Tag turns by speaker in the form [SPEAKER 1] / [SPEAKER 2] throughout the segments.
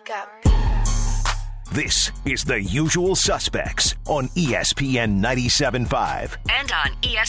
[SPEAKER 1] Wake up.
[SPEAKER 2] This is The Usual Suspects on ESPN 97.5.
[SPEAKER 3] And on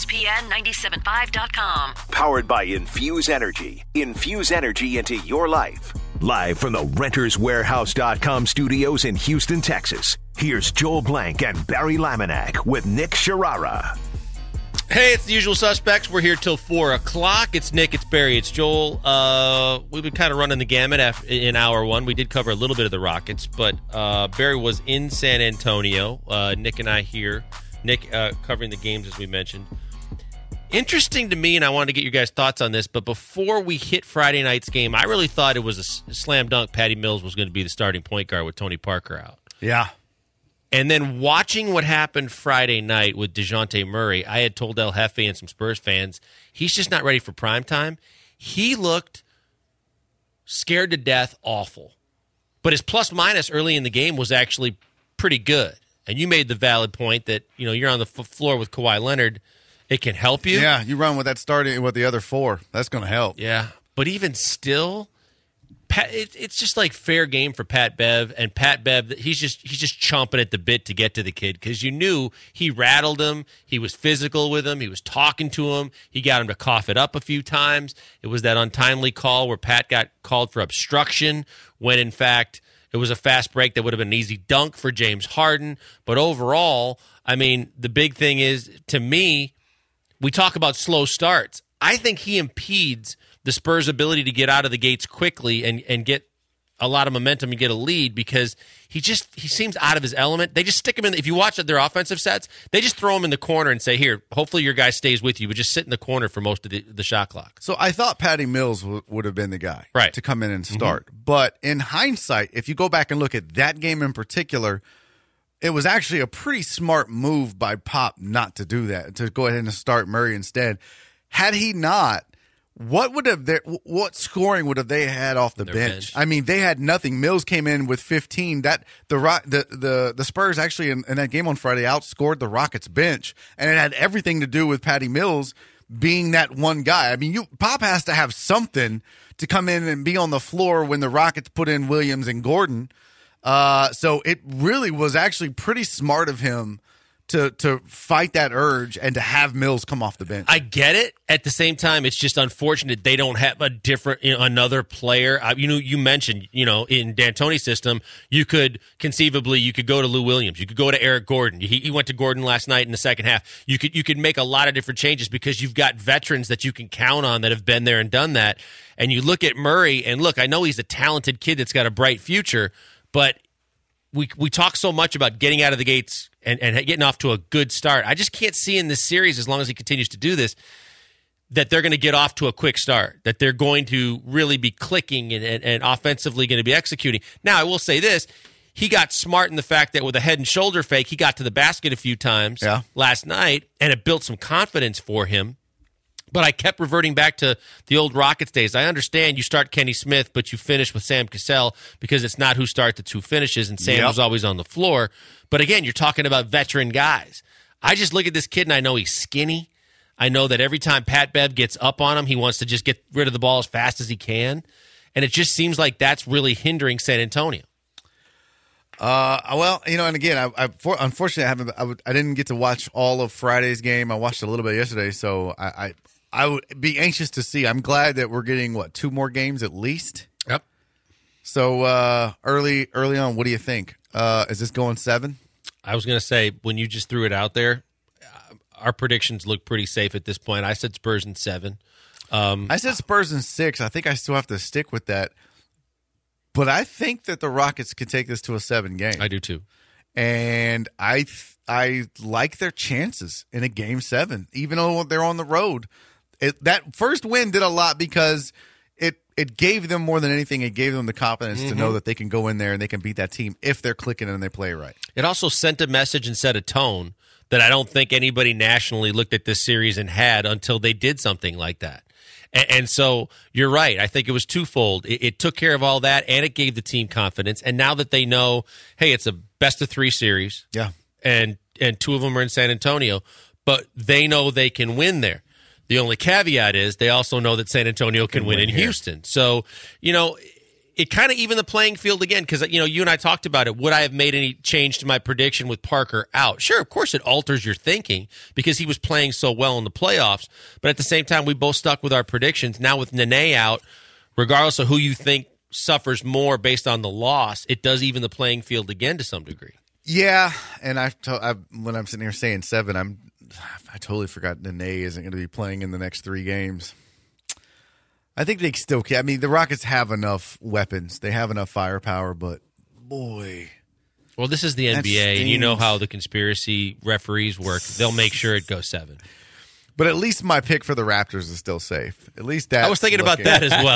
[SPEAKER 3] ESPN975.com.
[SPEAKER 2] Powered by Infuse Energy. Infuse energy into your life. Live from the RentersWarehouse.com studios in Houston, Texas. Here's Joel Blank and Barry Laminack with Nick Sharara.
[SPEAKER 4] Hey, it's The Usual Suspects. We're here till 4 o'clock. It's Nick, it's Barry, it's Joel. We've been kind of running the gamut in hour one. We did cover a little bit of the Rockets, but Barry was in San Antonio. Nick and I here. Nick covering the games, as we mentioned. Interesting to me, and I wanted to get your guys' thoughts on this, but before we hit Friday night's game, I really thought it was a slam dunk Patty Mills was going to be the starting point guard with Tony Parker out.
[SPEAKER 5] Yeah.
[SPEAKER 4] And then watching what happened Friday night with DeJounte Murray, I had told El Jefe and some Spurs fans, he's just not ready for prime time. He looked scared to death, awful. But his plus-minus early in the game was actually pretty good. And you made the valid point that, you know, you're on the floor with Kawhi Leonard. It can help you.
[SPEAKER 5] Yeah, you run with that starting with the other four. That's going to help.
[SPEAKER 4] Yeah. But even still, it's just like fair game for Pat Bev, and Pat Bev, he's just chomping at the bit to get to the kid because you knew he rattled him, he was physical with him, he was talking to him, he got him to cough it up a few times. It was that untimely call where Pat got called for obstruction when in fact it was a fast break that would have been an easy dunk for James Harden. But overall, I mean, the big thing is, to me, we talk about slow starts. I think he impedes the Spurs' ability to get out of the gates quickly and get a lot of momentum and get a lead because he seems out of his element. They just stick him in. If you watch their offensive sets, they just throw him in the corner and say, here, hopefully your guy stays with you, but just sit in the corner for most of the shot clock.
[SPEAKER 5] So I thought Patty Mills would have been the guy to come in and start. Mm-hmm. But in hindsight, if you go back and look at that game in particular, it was actually a pretty smart move by Pop not to do that, to go ahead and start Murray instead. Had he not, what scoring would have they had off the bench? I mean, they had nothing. Mills came in with 15. That the Spurs actually in that game on Friday outscored the Rockets bench, and it had everything to do with Patty Mills being that one guy. I mean, Pop has to have something to come in and be on the floor when the Rockets put in Williams and Gordon. So it really was actually pretty smart of him to fight that urge and to have Mills come off the bench.
[SPEAKER 4] I get it. At the same time, it's just unfortunate they don't have a different, another player. You mentioned, in D'Antoni's system, you could go to Lou Williams, you could go to Eric Gordon. He went to Gordon last night in the second half. You could make a lot of different changes because you've got veterans that you can count on that have been there and done that. And you look at Murray, and look, I know he's a talented kid that's got a bright future, but we talk so much about getting out of the gates and getting off to a good start. I just can't see in this series, as long as he continues to do this, that they're going to get off to a quick start, that they're going to really be clicking and offensively going to be executing. Now, I will say this. He got smart in the fact that with a head and shoulder fake, he got to the basket a few times last night, and it built some confidence for him. But I kept reverting back to the old Rockets days. I understand you start Kenny Smith, but you finish with Sam Cassell because it's not who starts, it's who finishes, and Sam was always on the floor. But again, you're talking about veteran guys. I just look at this kid, and I know he's skinny. I know that every time Pat Bev gets up on him, he wants to just get rid of the ball as fast as he can. And it just seems like that's really hindering San Antonio.
[SPEAKER 5] Well, and again, unfortunately, I didn't get to watch all of Friday's game. I watched a little bit yesterday, so I would be anxious to see. I'm glad that we're getting, 2 more games at least?
[SPEAKER 4] Yep.
[SPEAKER 5] So early on, what do you think? Is this going 7?
[SPEAKER 4] I was going to say, when you just threw it out there, our predictions look pretty safe at this point. I said Spurs in 7.
[SPEAKER 5] I said Spurs in 6. I think I still have to stick with that. But I think that the Rockets could take this to a 7 game.
[SPEAKER 4] I do too.
[SPEAKER 5] And I like their chances in a game 7, even though they're on the road. That first win did a lot because it gave them more than anything. It gave them the confidence to know that they can go in there and they can beat that team if they're clicking and they play right.
[SPEAKER 4] It also sent a message and set a tone that I don't think anybody nationally looked at this series and had until they did something like that. And so you're right. I think it was twofold. It took care of all that, and it gave the team confidence. And now that they know, hey, it's a best-of-3 series, and 2 of them are in San Antonio, but they know they can win there. The only caveat is they also know that San Antonio can win in Houston. So, it kind of evened the playing field again because, you and I talked about it. Would I have made any change to my prediction with Parker out? Sure, of course it alters your thinking because he was playing so well in the playoffs. But at the same time, we both stuck with our predictions. Now with Nene out, regardless of who you think suffers more based on the loss, it does even the playing field again to some degree.
[SPEAKER 5] Yeah, and when I'm sitting here saying 7, I totally forgot Nene isn't going to be playing in the next 3 games. I think they still can. I mean, the Rockets have enough weapons. They have enough firepower, but boy.
[SPEAKER 4] Well, this is the NBA, and you know how the conspiracy referees work. They'll make sure it goes 7.
[SPEAKER 5] But at least my pick for the Raptors is still safe. At least that.
[SPEAKER 4] I was thinking about that as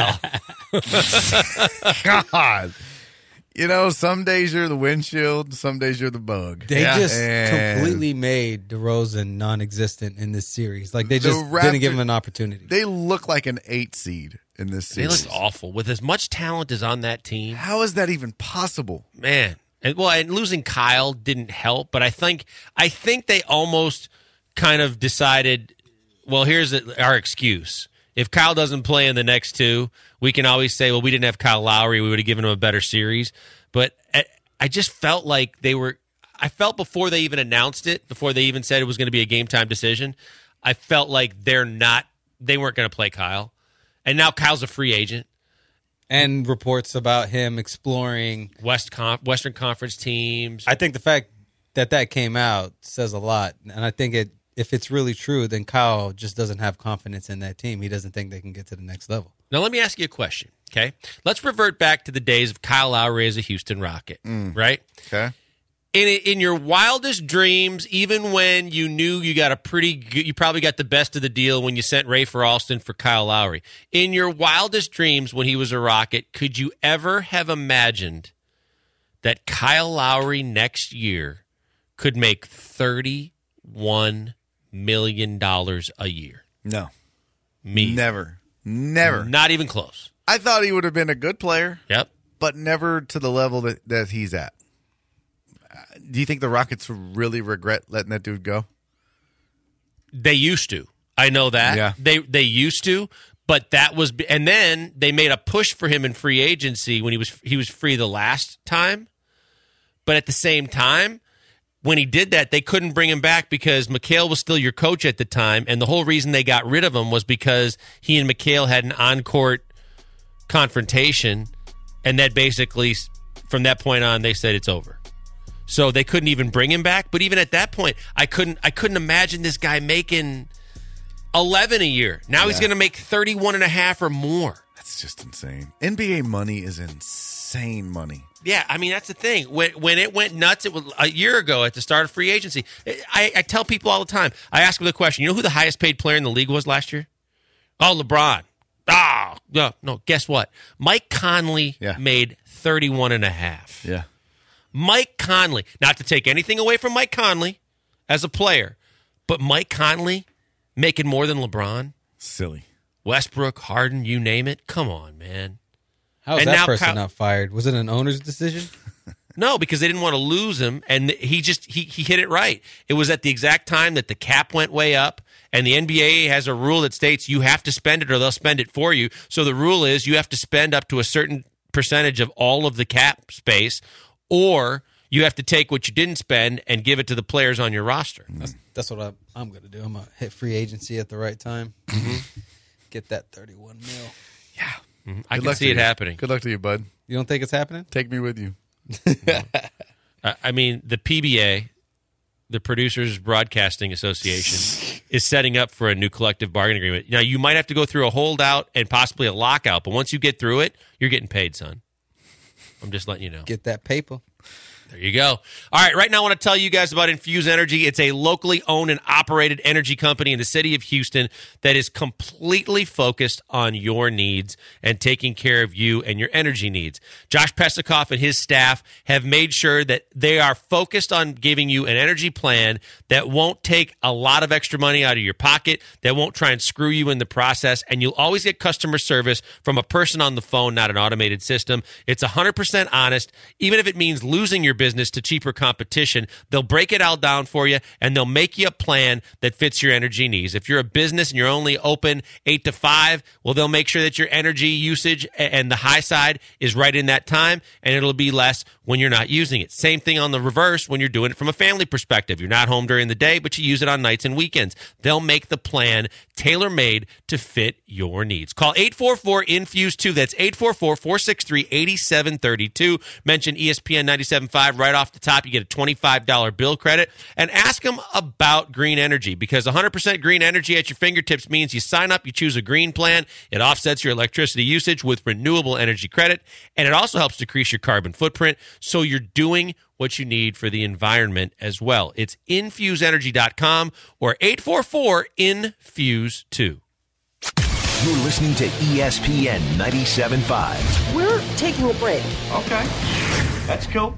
[SPEAKER 5] well. God. Some days you're the windshield, some days you're the bug.
[SPEAKER 1] They just completely made DeRozan non-existent in this series. Like, they just didn't give him an opportunity.
[SPEAKER 5] They look like an 8 seed in this series.
[SPEAKER 4] They look awful. With as much talent as on that team.
[SPEAKER 5] How is that even possible?
[SPEAKER 4] Man. And losing Kyle didn't help, but I think they almost kind of decided, well, here's our excuse. If Kyle doesn't play in the next 2, we can always say, well, we didn't have Kyle Lowry. We would have given him a better series. But I just felt like I felt before they even announced it, before they even said it was going to be a game-time decision, I felt like they weren't going to play Kyle. And now Kyle's a free agent.
[SPEAKER 1] And reports about him exploring
[SPEAKER 4] Western Conference teams.
[SPEAKER 1] I think the fact that came out says a lot. And I think if it's really true, then Kyle just doesn't have confidence in that team. He doesn't think they can get to the next level.
[SPEAKER 4] Now, let me ask you a question, okay? Let's revert back to the days of Kyle Lowry as a Houston Rocket, right?
[SPEAKER 5] Okay.
[SPEAKER 4] In your wildest dreams, even when you knew you probably got the best of the deal when you sent Rafer Alston for Kyle Lowry. In your wildest dreams when he was a Rocket, could you ever have imagined that Kyle Lowry next year could make $31 million a year?
[SPEAKER 5] No.
[SPEAKER 4] Me.
[SPEAKER 5] Never.
[SPEAKER 4] Not even close.
[SPEAKER 5] I thought he would have been a good player.
[SPEAKER 4] Yep.
[SPEAKER 5] But never to the level that he's at. Do you think the Rockets really regret letting that dude go?
[SPEAKER 4] They used to. I know that.
[SPEAKER 5] Yeah.
[SPEAKER 4] They used to, but that was, and then they made a push for him in free agency when he was free the last time. But at the same time, when he did that, they couldn't bring him back because McHale was still your coach at the time, and the whole reason they got rid of him was because he and McHale had an on-court confrontation, and that basically, from that point on, they said it's over. So they couldn't even bring him back. But even at that point, I couldn't imagine this guy making 11 a year. Now he's going to make 31.5 or more.
[SPEAKER 5] That's just insane. NBA money is insane money.
[SPEAKER 4] Yeah, I mean, that's the thing. When it went nuts, it was a year ago at the start of free agency. I tell people all the time, I ask them the question, you know who the highest paid player in the league was last year? Oh, LeBron. No, guess what? Mike Conley made 31.5.
[SPEAKER 5] Yeah.
[SPEAKER 4] Mike Conley, not to take anything away from Mike Conley as a player, but Mike Conley making more than LeBron?
[SPEAKER 5] Silly.
[SPEAKER 4] Westbrook, Harden, you name it. Come on, man.
[SPEAKER 1] How is that person not fired? Was it an owner's decision?
[SPEAKER 4] No, because they didn't want to lose him, and he hit it right. It was at the exact time that the cap went way up, and the NBA has a rule that states you have to spend it or they'll spend it for you. So the rule is you have to spend up to a certain percentage of all of the cap space, or you have to take what you didn't spend and give it to the players on your roster.
[SPEAKER 1] That's what I'm going to do. I'm going to hit free agency at the right time. Get that 31 mil.
[SPEAKER 5] Yeah.
[SPEAKER 4] Mm-hmm. I can see it happening.
[SPEAKER 5] Good luck to you, bud.
[SPEAKER 1] You don't think it's happening?
[SPEAKER 5] Take me with you.
[SPEAKER 4] I mean, the PBA, the Producers Broadcasting Association, is setting up for a new collective bargaining agreement. Now, you might have to go through a holdout and possibly a lockout, but once you get through it, you're getting paid, son. I'm just letting you know.
[SPEAKER 1] Get that paper.
[SPEAKER 4] There you go. All right, right now I want to tell you guys about Infuse Energy. It's a locally owned and operated energy company in the city of Houston that is completely focused on your needs and taking care of you and your energy needs. Josh Pesikoff and his staff have made sure that they are focused on giving you an energy plan that won't take a lot of extra money out of your pocket, that won't try and screw you in the process, and you'll always get customer service from a person on the phone, not an automated system. It's 100% honest, even if it means losing your business to cheaper competition. They'll break it all down for you, and they'll make you a plan that fits your energy needs. If you're a business and you're only open 8 to 5, well, they'll make sure that your energy usage and the high side is right in that time, and it'll be less when you're not using it. Same thing on the reverse when you're doing it from a family perspective. You're not home during the day, but you use it on nights and weekends. They'll make the plan tailor-made to fit your needs. Call 844-INFUSE2. That's 844-463-8732. Mention ESPN 97.5 right off the top. You get a $25 bill credit. And ask them about green energy, because 100% green energy at your fingertips means you sign up, you choose a green plan. It offsets your electricity usage with renewable energy credit, and it also helps decrease your carbon footprint, so you're doing what you need for the environment as well. It's infuseenergy.com or 844-INFUSE2.
[SPEAKER 2] You're listening to ESPN 97.5.
[SPEAKER 3] We're taking a break.
[SPEAKER 6] Okay, that's cool.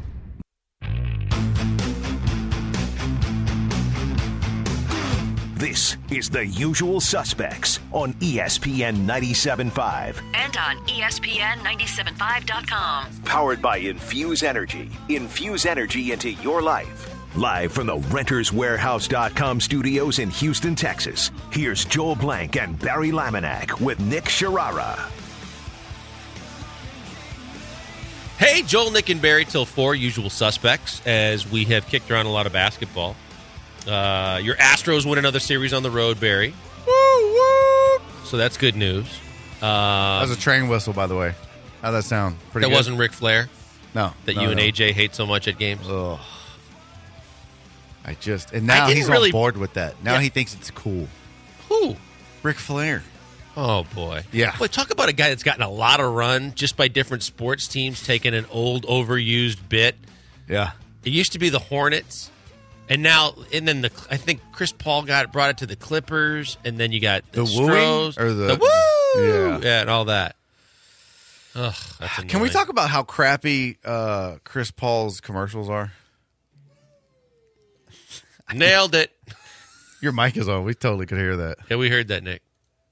[SPEAKER 2] This is The Usual Suspects on ESPN 97.5.
[SPEAKER 7] And on ESPN975.com.
[SPEAKER 2] Powered by Infuse Energy. Infuse energy into your life. Live from the RentersWarehouse.com studios in Houston, Texas. Here's Joel Blank and Barry Laminack with Nick Sharara.
[SPEAKER 4] Hey, Joel, Nick, and Barry till 4, Usual Suspects, as we have kicked around a lot of basketball. Your Astros win another series on the road, Barry.
[SPEAKER 5] Woo, woo.
[SPEAKER 4] So that's good news.
[SPEAKER 5] That was a train whistle, by the way. How'd that sound? Pretty good?
[SPEAKER 4] That wasn't Ric Flair?
[SPEAKER 5] No.
[SPEAKER 4] That you and AJ hate so much at games?
[SPEAKER 5] Ugh. And now he's on board with that. Now he thinks it's cool.
[SPEAKER 4] Who?
[SPEAKER 5] Ric Flair.
[SPEAKER 4] Oh, boy.
[SPEAKER 5] Yeah.
[SPEAKER 4] Boy, talk about a guy that's gotten a lot of run just by different sports teams taking an old, overused bit.
[SPEAKER 5] Yeah.
[SPEAKER 4] It used to be the Hornets. And now, I think Chris Paul brought it to the Clippers, and then you got the Astros,
[SPEAKER 5] or the
[SPEAKER 4] woo, yeah, and all that. Ugh, that's annoying.
[SPEAKER 5] Can we talk about how crappy Chris Paul's commercials are?
[SPEAKER 4] Nailed it.
[SPEAKER 5] Your mic is on. We totally could hear that.
[SPEAKER 4] Yeah, we heard that, Nick.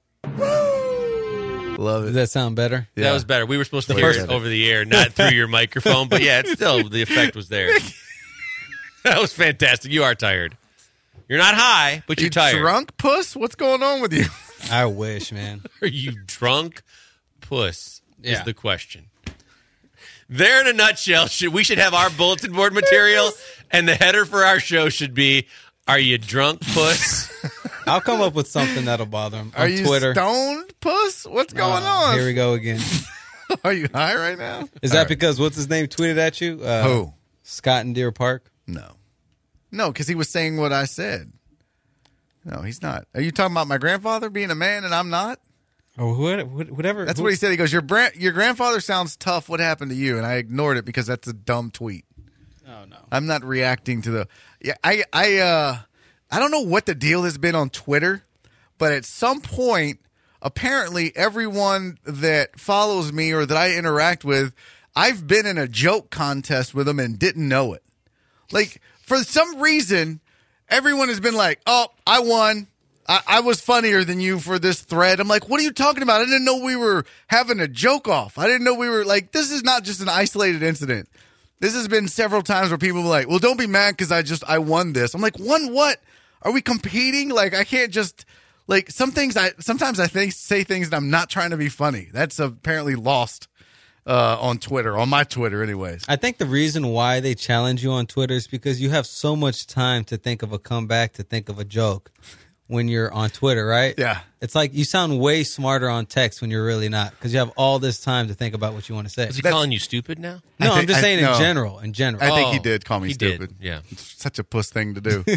[SPEAKER 5] Love it.
[SPEAKER 1] Does that sound better?
[SPEAKER 4] Yeah. That was better. We were supposed to hear it over the air, not through your microphone, but yeah, it's still the effect was there. That was fantastic. You are tired. You're not high, but you're tired.
[SPEAKER 5] Drunk, puss? What's going on with you?
[SPEAKER 1] I wish, man.
[SPEAKER 4] Are you drunk, puss? Is the question. There in a nutshell, we should have our bulletin board material, and the header for our show should be, "Are you drunk, puss?"
[SPEAKER 1] I'll come up with something that'll bother him on
[SPEAKER 5] Are you
[SPEAKER 1] Twitter.
[SPEAKER 5] Stoned, puss? What's going on?
[SPEAKER 1] Here we go again.
[SPEAKER 5] Are you high right now?
[SPEAKER 1] Is that because what's his name tweeted at you?
[SPEAKER 5] Who?
[SPEAKER 1] Scott in Deer Park?
[SPEAKER 5] No, because he was saying what I said. No, he's not. Are you talking about my grandfather being a man and I'm not?
[SPEAKER 1] Or whatever.
[SPEAKER 5] That's what he said. He goes, your grandfather sounds tough. What happened to you? And I ignored it because that's a dumb tweet.
[SPEAKER 1] Oh, no.
[SPEAKER 5] I'm not reacting to the... Yeah, I don't know what the deal has been on Twitter, but at some point, apparently everyone that follows me or that I interact with, I've been in a joke contest with them and didn't know it. Like, for some reason, everyone has been like, oh, I won. I was funnier than you for this thread. I'm like, what are you talking about? I didn't know we were having a joke off. I didn't know we were like, this is not just an isolated incident. This has been several times where people were like, well, don't be mad because I won this. I'm like, won what? Are we competing? Like, I can't just, like, sometimes I say things that I'm not trying to be funny. That's apparently lost on Twitter, on my Twitter anyways.
[SPEAKER 1] I think the reason why they challenge you on Twitter is because you have so much time to think of a comeback, to think of a joke when you're on Twitter, right?
[SPEAKER 5] Yeah.
[SPEAKER 1] It's like you sound way smarter on text when you're really not, because you have all this time to think about what you want to say.
[SPEAKER 4] Is he calling you stupid now?
[SPEAKER 1] No, I'm just saying in general. In general.
[SPEAKER 5] I think he did call me stupid.
[SPEAKER 4] Did. Yeah.
[SPEAKER 5] It's such a puss thing to do.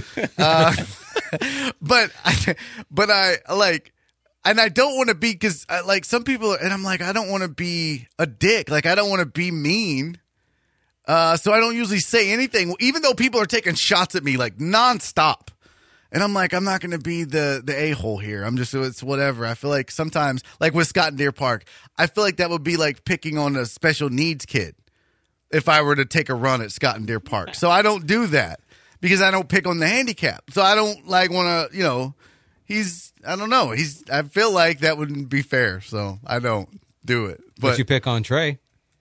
[SPEAKER 5] But I like, and I don't want to be, because like some people, and I'm like, I don't want to be a dick. Like, I don't want to be mean. So I don't usually say anything, even though people are taking shots at me like nonstop. And I'm like, I'm not going to be the a-hole here. I'm just, it's whatever. I feel like sometimes, like with Scott in Deer Park, I feel like that would be like picking on a special needs kid if I were to take a run at Scott in Deer Park. So I don't do that because I don't pick on the handicap. So I don't like want to, I don't know. I feel like that wouldn't be fair. So I don't do it.
[SPEAKER 1] But you pick on Trey.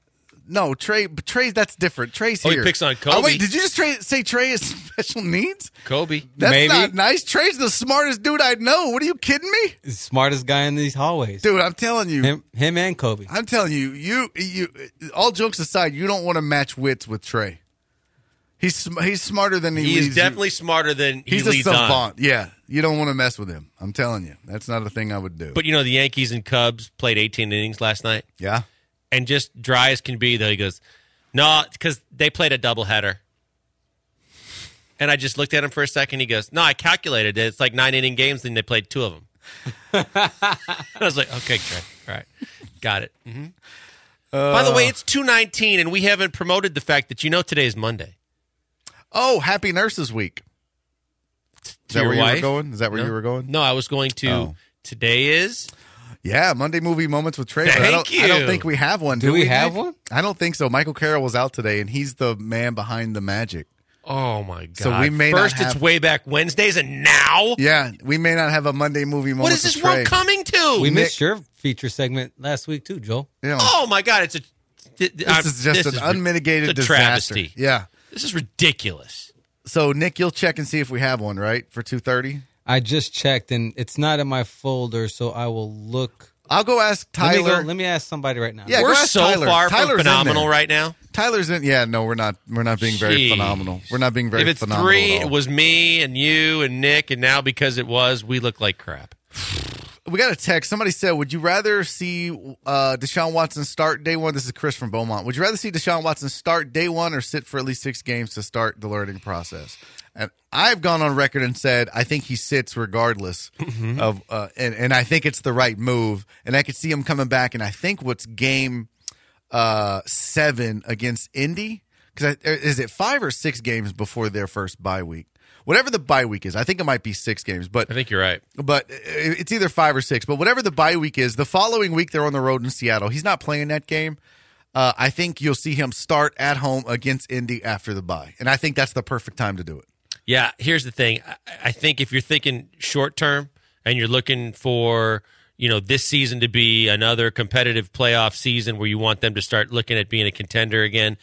[SPEAKER 5] No, Trey. But Trey, that's different. Trey's here.
[SPEAKER 4] He picks on Kobe.
[SPEAKER 5] Oh, wait, did you just say Trey has special needs?
[SPEAKER 4] Kobe.
[SPEAKER 5] That's
[SPEAKER 1] Maybe.
[SPEAKER 5] not nice. Trey's the smartest dude I know. What are you kidding me?
[SPEAKER 1] He's the smartest guy in these hallways.
[SPEAKER 5] Dude, I'm telling you.
[SPEAKER 1] Him and Kobe.
[SPEAKER 5] I'm telling you, you. All jokes aside, you don't want to match wits with Trey. He's smarter than he leads.
[SPEAKER 4] He's definitely smarter than he
[SPEAKER 5] He's
[SPEAKER 4] leads
[SPEAKER 5] a savant.
[SPEAKER 4] on.
[SPEAKER 5] Yeah, you don't want to mess with him. I'm telling you, that's not a thing I would do.
[SPEAKER 4] But the Yankees and Cubs played 18 innings last night.
[SPEAKER 5] Yeah,
[SPEAKER 4] and just dry as can be. Though he goes, no, because they played a doubleheader. And I just looked at him for a second. He goes, no, I calculated it. It's like 9-inning games, and they played 2 of them. I was like, okay, Trey. All right. Got it. Mm-hmm. By the way, it's 2:19, and we haven't promoted the fact that today is Monday.
[SPEAKER 5] Oh, Happy Nurses Week. Is that where you were going? Is that where you were going?
[SPEAKER 4] No, I was going to. Today is.
[SPEAKER 5] Yeah, Monday Movie Moments with Trey.
[SPEAKER 4] Thank you.
[SPEAKER 5] I don't think we have one.
[SPEAKER 1] Do we have one?
[SPEAKER 5] I don't think so. Michael Carroll was out today, and he's the man behind the magic.
[SPEAKER 4] Oh, my God.
[SPEAKER 5] So we may
[SPEAKER 4] First
[SPEAKER 5] not have...
[SPEAKER 4] it's way back Wednesdays, and now?
[SPEAKER 5] Yeah, we may not have a Monday Movie Moment.
[SPEAKER 4] What is this world coming to?
[SPEAKER 1] We missed your feature segment last week, too, Joel.
[SPEAKER 5] Yeah.
[SPEAKER 4] Oh, my God. This
[SPEAKER 5] is just an unmitigated disaster.
[SPEAKER 4] Travesty.
[SPEAKER 5] Yeah.
[SPEAKER 4] This is ridiculous.
[SPEAKER 5] So, Nick, you'll check and see if we have one, right, for 2:30?
[SPEAKER 1] I just checked, and it's not in my folder, so I will look.
[SPEAKER 5] I'll go ask Tyler.
[SPEAKER 1] Let me ask somebody right now.
[SPEAKER 5] Yeah,
[SPEAKER 4] we're so far from phenomenal right now.
[SPEAKER 5] Tyler's in. Yeah, no, we're not. We're not being very phenomenal. We're not being very phenomenal.
[SPEAKER 4] If it's 3, it was me and you and Nick, and now because it was, we look like crap.
[SPEAKER 5] We got a text. Somebody said, would you rather see Deshaun Watson start day one? This is Chris from Beaumont. Would you rather see Deshaun Watson start day one or sit for at least 6 games to start the learning process? And I've gone on record and said I think he sits regardless of and I think it's the right move. And I could see him coming back. And I think what's game 7 against Indy? Because is it 5 or 6 games before their first bye week? Whatever the bye week is, I think it might be 6 games. But
[SPEAKER 4] I think you're right.
[SPEAKER 5] But it's either 5 or 6. But whatever the bye week is, the following week they're on the road in Seattle. He's not playing that game. I think you'll see him start at home against Indy after the bye. And I think that's the perfect time to do it.
[SPEAKER 4] Yeah, here's the thing. I think if you're thinking short term and you're looking for, this season to be another competitive playoff season where you want them to start looking at being a contender again,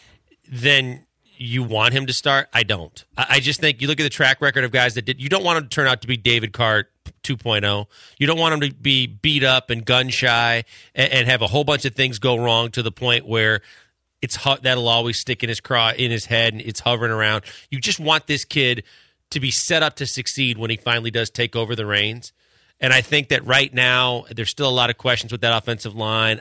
[SPEAKER 4] then you want him to start. I don't. I just think you look at the track record of guys that did. You don't want him to turn out to be David Carr 2.0. You don't want him to be beat up and gun shy and have a whole bunch of things go wrong to the point where that'll always stick in his head and it's hovering around. You just want this kid to be set up to succeed when he finally does take over the reins. And I think that right now there's still a lot of questions with that offensive line.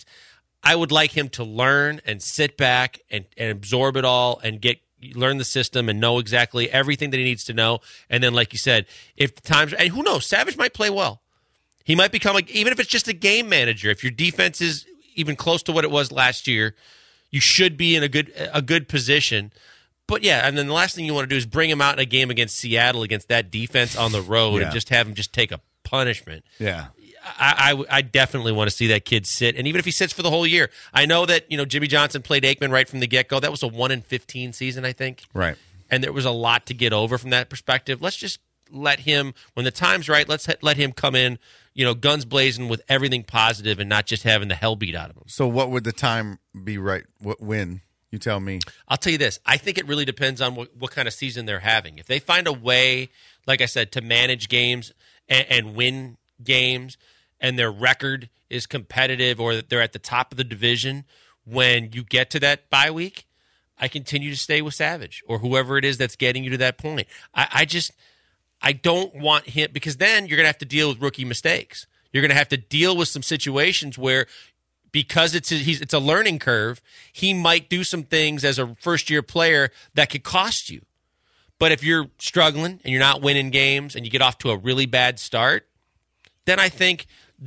[SPEAKER 4] I would like him to learn and sit back and absorb it all and learn the system and know exactly everything that he needs to know. And then, like you said, if the times, and who knows, Savage might play well. He might become even if it's just a game manager. If your defense is even close to what it was last year, you should be in a good position. But yeah, and then the last thing you want to do is bring him out in a game against Seattle against that defense on the road and just have him just take a punishment.
[SPEAKER 5] Yeah.
[SPEAKER 4] I definitely want to see that kid sit, and even if he sits for the whole year. I know that Jimmy Johnson played Aikman right from the get-go. That was a 1-15 season, I think.
[SPEAKER 5] Right.
[SPEAKER 4] And there was a lot to get over from that perspective. Let's just let him, when the time's right, let's let him come in, guns blazing with everything positive and not just having the hell beat out of him.
[SPEAKER 5] So what would the time be right? When? You tell me.
[SPEAKER 4] I'll tell you this. I think it really depends on what kind of season they're having. If they find a way, like I said, to manage games and win games, and their record is competitive or that they're at the top of the division when you get to that bye week, I continue to stay with Savage or whoever it is that's getting you to that point. I don't want him, because then you're going to have to deal with rookie mistakes. You're going to have to deal with some situations where, because it's a learning curve, he might do some things as a first-year player that could cost you. But if you're struggling and you're not winning games and you get off to a really bad start, then I think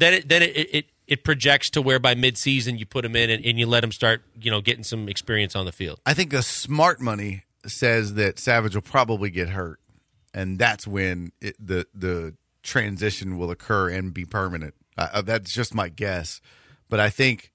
[SPEAKER 4] it projects to where by midseason you put him in and you let him start, getting some experience on the field.
[SPEAKER 5] I think the smart money says that Savage will probably get hurt, and that's when the transition will occur and be permanent. That's just my guess. But I think,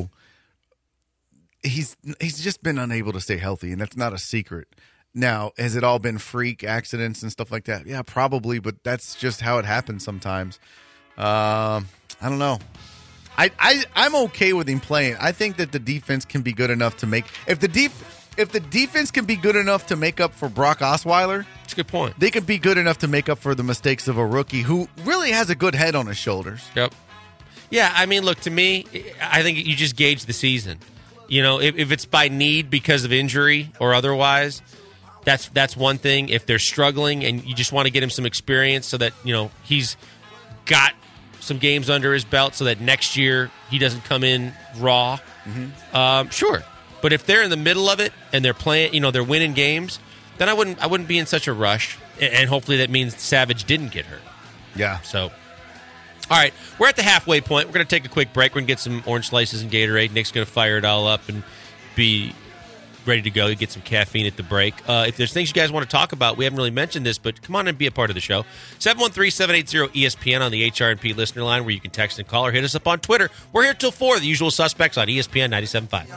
[SPEAKER 5] he's just been unable to stay healthy, and that's not a secret. Now, has it all been freak accidents and stuff like that? Yeah, probably, but that's just how it happens sometimes. I don't know. I'm okay with him playing. I think that the defense can be good enough to make if the defense can be good enough to make up for Brock Osweiler.
[SPEAKER 4] That's a good point.
[SPEAKER 5] They can be good enough to make up for the mistakes of a rookie who really has a good head on his shoulders.
[SPEAKER 4] Yep. Yeah, I mean, look, to me, I think you just gauge the season. You know, if it's by need because of injury or otherwise, that's one thing. If they're struggling and you just want to get him some experience so that, you know, he's got some games under his belt so that next year he doesn't come in raw, sure. But if they're in the middle of it and they're playing, you know, they're winning games, then I wouldn't be in such a rush. And hopefully that means Savage didn't get hurt.
[SPEAKER 5] Yeah.
[SPEAKER 4] So, all right, we're at the halfway point. We're going to take a quick break. We're going to get some orange slices and Gatorade. Nick's going to fire it all up and be ready to go. Get some caffeine at the break. If there's things you guys want to talk about, we haven't really mentioned this, but come on and be a part of the show. 713-780-ESPN on the HRNP listener line where you can text and call or hit us up on Twitter. We're here till 4, the usual suspects on ESPN 97.5.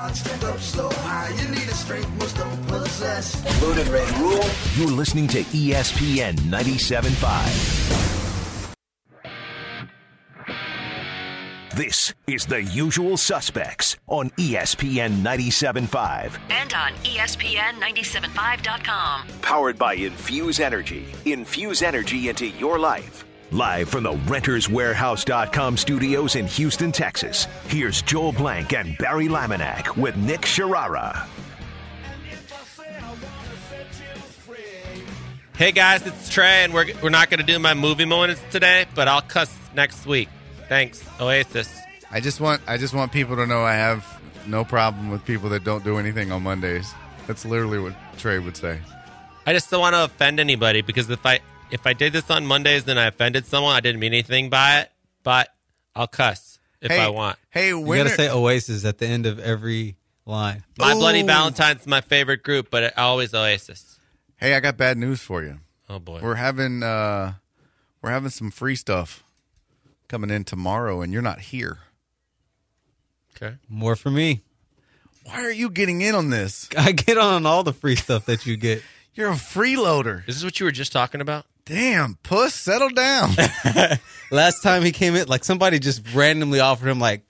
[SPEAKER 2] You're listening to ESPN 97.5. This is The Usual Suspects on ESPN 97.5.
[SPEAKER 3] And on ESPN975.com.
[SPEAKER 2] Powered by Infuse Energy. Infuse energy into your life. Live from the RentersWarehouse.com studios in Houston, Texas. Here's Joel Blank and Barry Laminack with Nick Sharara.
[SPEAKER 4] Hey guys, it's Trey, and we're not going to do my movie moments today, but I'll cuss next week. Thanks, Oasis.
[SPEAKER 5] I just want people to know I have no problem with people that don't do anything on Mondays. That's literally what Trey would say.
[SPEAKER 4] I just don't want to offend anybody because if I did this on Mondays, then I offended someone. I didn't mean anything by it, but I'll cuss if I want.
[SPEAKER 5] Hey,
[SPEAKER 1] you got to say Oasis at the end of every line.
[SPEAKER 4] My Bloody Valentine's my favorite group, but always Oasis.
[SPEAKER 5] Hey, I got bad news for you.
[SPEAKER 4] Oh boy,
[SPEAKER 5] we're having some free stuff coming in tomorrow, and you're not here.
[SPEAKER 4] Okay.
[SPEAKER 1] More for me.
[SPEAKER 5] Why are you getting in on this?
[SPEAKER 1] I get on all the free stuff that you get.
[SPEAKER 5] You're a freeloader.
[SPEAKER 4] Is this what you were just talking about?
[SPEAKER 5] Damn, puss, settle down.
[SPEAKER 1] Last time he came in, like somebody just randomly offered him like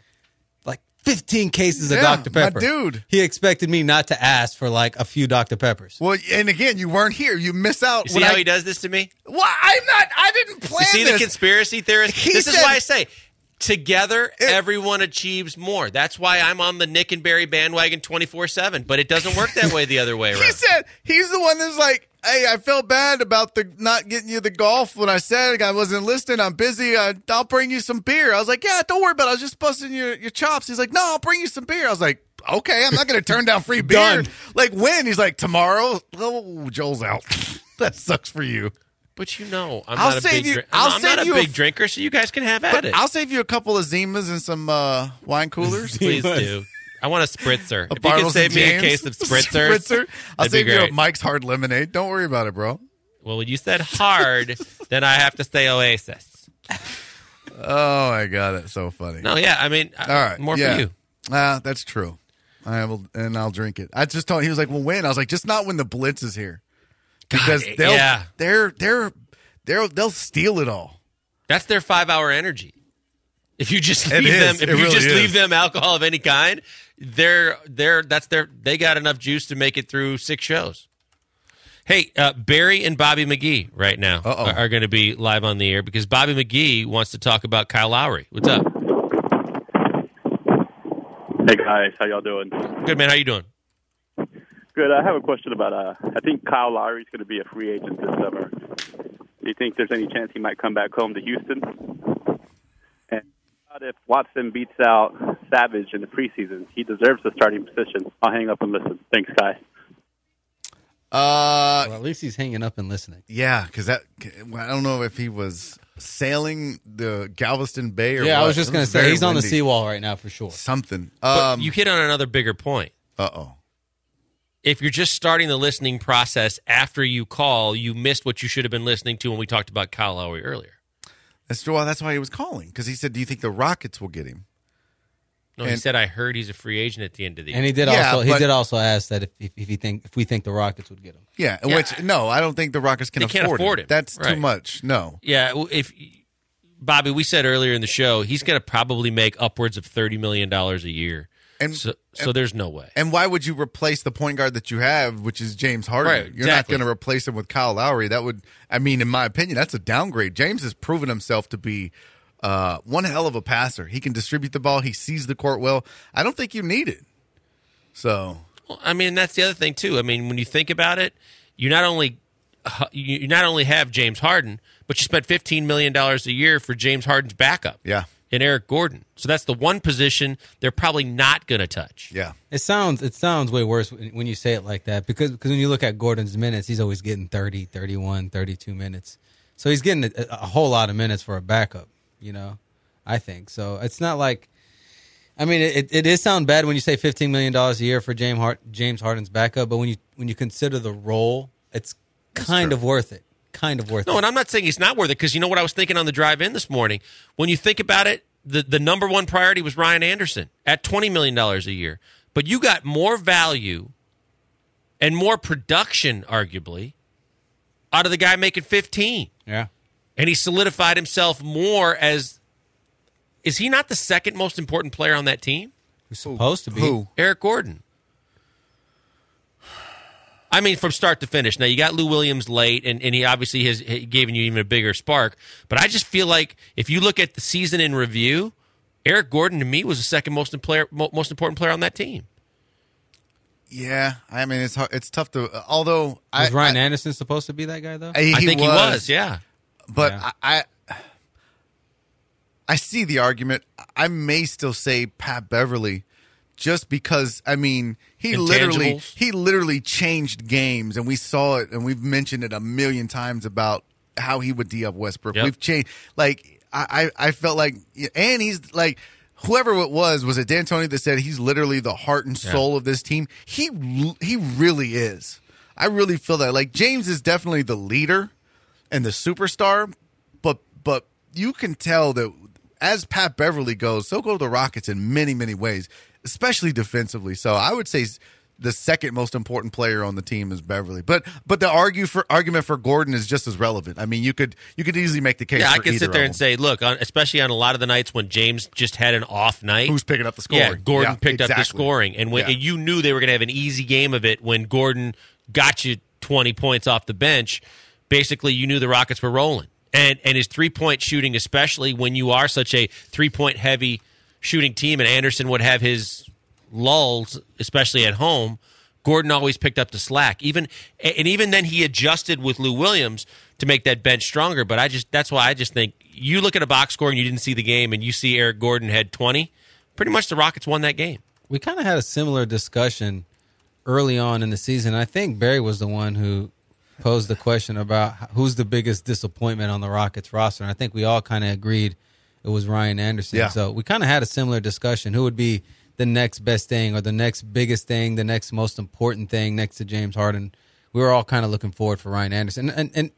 [SPEAKER 1] 15 cases of Dr. Pepper.
[SPEAKER 5] My dude.
[SPEAKER 1] He expected me not to ask for like a few Dr. Peppers.
[SPEAKER 5] Well, and again, you weren't here. You miss out.
[SPEAKER 4] You see how he does this to me?
[SPEAKER 5] Well, I didn't plan this.
[SPEAKER 4] You see the conspiracy theorist? This is why I say, together, everyone achieves more. That's why I'm on the Nick and Barry bandwagon 24/7, but it doesn't work that way the other way around.
[SPEAKER 5] He said, he's the one that's like, hey, I felt bad about the not getting you the golf when I said I wasn't listening. I'm busy. I'll bring you some beer. I was like, yeah, don't worry about it. I was just busting your chops. He's like, no, I'll bring you some beer. I was like, okay, I'm not going to turn down free beer. Like when? He's like, tomorrow. Oh, Joel's out. That sucks for you.
[SPEAKER 4] But you know, I'm not a big drinker, so you guys can have at it.
[SPEAKER 5] I'll save you a couple of Zimas and some wine coolers.
[SPEAKER 4] Please do. I want a spritzer. If you can save me a case of spritzers,
[SPEAKER 5] I'll save you a Mike's Hard Lemonade. Don't worry about it, bro.
[SPEAKER 4] Well, when you said hard, then I have to say Oasis.
[SPEAKER 5] Oh, my God. That's so funny.
[SPEAKER 4] No, yeah. I mean, all right, more for you.
[SPEAKER 5] That's true. I will, and I'll drink it. I just told him, he was like, well, when? I was like, just not when the Blitz is here. Because they'll steal it all.
[SPEAKER 4] That's their 5-hour energy. If you just leave them alcohol of any kind, they got enough juice to make it through 6 shows. Hey, Barry and Bobby McGee right now are going to be live on the air because Bobby McGee wants to talk about Kyle Lowry. What's up?
[SPEAKER 7] Hey guys, how y'all doing?
[SPEAKER 4] Good, man. How you doing?
[SPEAKER 7] Good. I have a question about. I think Kyle Lowry is going to be a free agent this summer. Do you think there's any chance he might come back home to Houston? And if Watson beats out Savage in the preseason, he deserves the starting position. I'll hang up and listen. Thanks, guys.
[SPEAKER 1] Well, at least he's hanging up and listening.
[SPEAKER 5] Yeah, because I don't know if he was sailing the Galveston Bay or
[SPEAKER 1] what.
[SPEAKER 5] I
[SPEAKER 1] was just going to say, he's on the seawall right now for sure.
[SPEAKER 5] Something.
[SPEAKER 4] But you hit on another bigger point. If you're just starting the listening process after you call, you missed what you should have been listening to when we talked about Kyle Lowry earlier.
[SPEAKER 5] That's true. Well, that's why he was calling, because he said, do you think the Rockets will get him?
[SPEAKER 4] No, he said, I heard he's a free agent at the end of the year.
[SPEAKER 1] And he did also ask that if we think the Rockets would get him.
[SPEAKER 5] Yeah, which, no, I don't think the Rockets can afford him. That's too much. No.
[SPEAKER 4] Yeah, Bobby, we said earlier in the show, he's going to probably make upwards of $30 million a year. And so there's no way.
[SPEAKER 5] And why would you replace the point guard that you have, which is James Harden?
[SPEAKER 4] Right,
[SPEAKER 5] You're not going to replace him with Kyle Lowry. That would, in my opinion, that's a downgrade. James has proven himself to be one hell of a passer. He can distribute the ball. He sees the court well. I don't think you need it. So,
[SPEAKER 4] well, that's the other thing too. When you think about it, you not only have James Harden, but you spent $15 million a year for James Harden's backup.
[SPEAKER 5] Yeah.
[SPEAKER 4] And Eric Gordon. So that's the one position they're probably not going to touch.
[SPEAKER 5] Yeah.
[SPEAKER 1] It sounds way worse when you say it like that because when you look at Gordon's minutes, he's always getting 30, 31, 32 minutes. So he's getting a whole lot of minutes for a backup, I think. So it's not like it does sound bad when you say $15 million a year for James Harden's backup, but when you consider the role, it's kind of worth it.
[SPEAKER 4] No, and I'm not saying he's not worth it because you know what I was thinking on the drive in this morning? When you think about it, the number one priority was Ryan Anderson at $20 million a year. But you got more value and more production, arguably, out of the guy making 15.
[SPEAKER 1] Yeah.
[SPEAKER 4] And he solidified himself more as – is he not the second most important player on that team?
[SPEAKER 1] He's supposed to be.
[SPEAKER 5] Who?
[SPEAKER 4] Eric Gordon. From start to finish. Now, you got Lou Williams late, and he obviously has given you even a bigger spark. But I just feel like if you look at the season in review, Eric Gordon, to me, was the second most important player on that team.
[SPEAKER 5] Yeah, it's tough to. Although
[SPEAKER 1] was Ryan Anderson supposed to be that guy though?
[SPEAKER 4] I think he was. Yeah,
[SPEAKER 5] but
[SPEAKER 1] yeah.
[SPEAKER 5] I see the argument. I may still say Pat Beverly, just because he literally changed games, and we saw it, and we've mentioned it a million times about how he would D up Westbrook.
[SPEAKER 4] Yep.
[SPEAKER 5] We've changed. I felt like, and he's like. Whoever it was it D'Antoni that said he's literally the heart and soul of this team? He really is. I really feel that. Like, James is definitely the leader and the superstar, but you can tell that as Pat Beverly goes, so go the Rockets in many, many ways, especially defensively. So I would say the second most important player on the team is Beverly. But the argument for Gordon is just as relevant. You could easily make the case.
[SPEAKER 4] Yeah,
[SPEAKER 5] for
[SPEAKER 4] I can sit there and say, look, especially on a lot of the nights when James just had an off night,
[SPEAKER 5] who's picking up the scoring?
[SPEAKER 4] Yeah, Gordon picked up the scoring, and when you knew they were going to have an easy game of it when Gordon got you 20 points off the bench. Basically, you knew the Rockets were rolling, and his 3-point shooting, especially when you are such a 3-point heavy shooting team, and Anderson would have his lulls, especially at home, Gordon always picked up the slack. Even then he adjusted with Lou Williams to make that bench stronger. But that's why I just think you look at a box score and you didn't see the game and you see Eric Gordon had 20, pretty much the Rockets won that game.
[SPEAKER 1] We kind of had a similar discussion early on in the season. I think Barry was the one who posed the question about who's the biggest disappointment on the Rockets roster. And I think we all kind of agreed it was Ryan Anderson.
[SPEAKER 5] Yeah.
[SPEAKER 1] So we kind of had a similar discussion. Who would be the next best thing or the next biggest thing, the next most important thing next to James Harden? We were all kind of looking forward for Ryan Anderson. And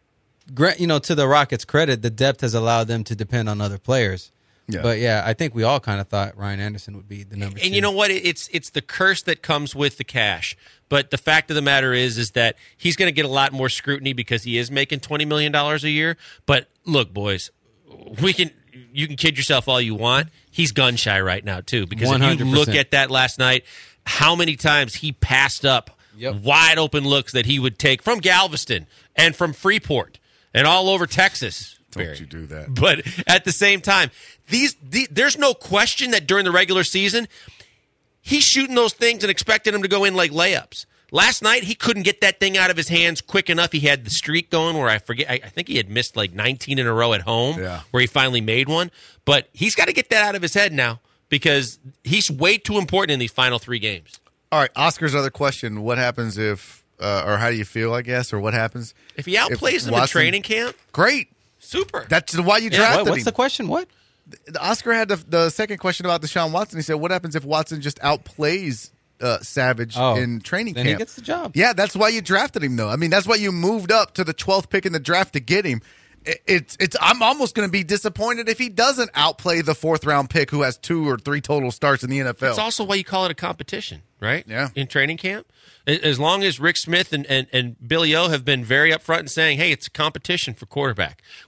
[SPEAKER 1] to the Rockets' credit, the depth has allowed them to depend on other players. Yeah. But, I think we all kind of thought Ryan Anderson would be the number 2.
[SPEAKER 4] And you know what? It's the curse that comes with the cash. But the fact of the matter is that he's going to get a lot more scrutiny because he is making $20 million a year. But, look, boys, you can kid yourself all you want. He's gun shy right now, too. Because 100%. If you look at that last night, how many times he passed up wide open looks that he would take from Galveston and from Freeport and all over Texas.
[SPEAKER 5] Don't you do that.
[SPEAKER 4] But at the same time, there's no question that during the regular season, he's shooting those things and expecting them to go in like layups. Last night, he couldn't get that thing out of his hands quick enough. He had the streak going where I think he had missed like 19 in a row at home where he finally made one. But he's got to get that out of his head now because he's way too important in these final 3 games.
[SPEAKER 5] All right, Oscar's other question, what happens if, or how do you feel, I guess, or what happens?
[SPEAKER 4] If he outplays him in training camp?
[SPEAKER 5] Great.
[SPEAKER 4] Super.
[SPEAKER 5] That's why you drafted him.
[SPEAKER 1] What's the question? What?
[SPEAKER 5] Oscar had the second question about Deshaun Watson. He said, what happens if Watson just outplays Savage in training camp?
[SPEAKER 1] Then he gets the job.
[SPEAKER 5] Yeah, that's why you drafted him, though. That's why you moved up to the 12th pick in the draft to get him. I'm almost going to be disappointed if he doesn't outplay the 4th-round pick who has 2 or 3 total starts in the NFL.
[SPEAKER 4] It's also why you call it a competition, right?
[SPEAKER 5] Yeah.
[SPEAKER 4] In training camp. As long as Rick Smith and Billy O have been very upfront in saying, hey, it's a competition for quarterback. Well,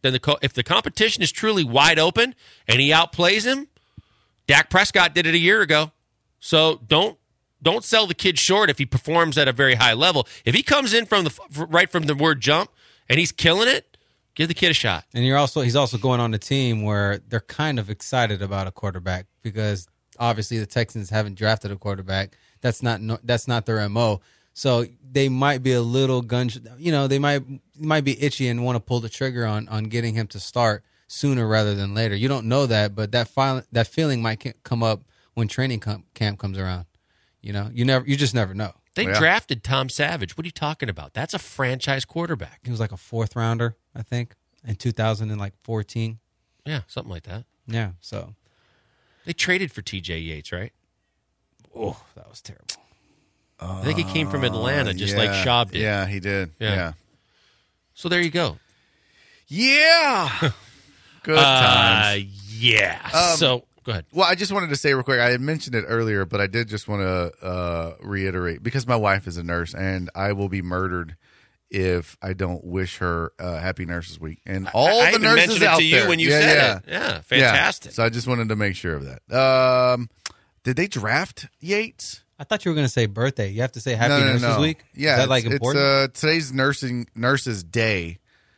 [SPEAKER 4] then if the competition is truly wide open and he outplays him, Dak Prescott did it a year ago. So don't sell the kid short if he performs at a very high level. If he comes in right from the word jump and he's killing it, give the kid a shot.
[SPEAKER 1] And he's also going on a team where they're kind of excited about a quarterback because obviously the Texans haven't drafted a quarterback. That's not their MO. So they might be a little they might be itchy and want to pull the trigger on getting him to start sooner rather than later. You don't know that, but that feeling might come up when training camp comes around. You just never know.
[SPEAKER 4] They drafted Tom Savage. What are you talking about? That's a franchise quarterback.
[SPEAKER 1] He was like a 4th rounder, I think, in 2014.
[SPEAKER 4] Yeah, something like that.
[SPEAKER 1] Yeah, so
[SPEAKER 4] they traded for T.J. Yates, right?
[SPEAKER 1] Oh, that was terrible.
[SPEAKER 4] I think he came from Atlanta, just like Schaub did.
[SPEAKER 5] Yeah, he did. Yeah.
[SPEAKER 4] So there you go.
[SPEAKER 5] Yeah. Good times.
[SPEAKER 4] Yeah. So go ahead.
[SPEAKER 5] Well, I just wanted to say real quick, I had mentioned it earlier, but I did just want to reiterate, because my wife is a nurse, and I will be murdered if I don't wish her Happy Nurses Week. And all the nurses out there.
[SPEAKER 4] I mentioned it to you when you said it. Yeah, fantastic.
[SPEAKER 5] Yeah. So I just wanted to make sure of that. Did they draft Yates?
[SPEAKER 1] I thought you were going to say birthday. You have to say Happy Nurses Week?
[SPEAKER 5] Yeah.
[SPEAKER 1] Is that like important?
[SPEAKER 5] It's today's Nurses Day,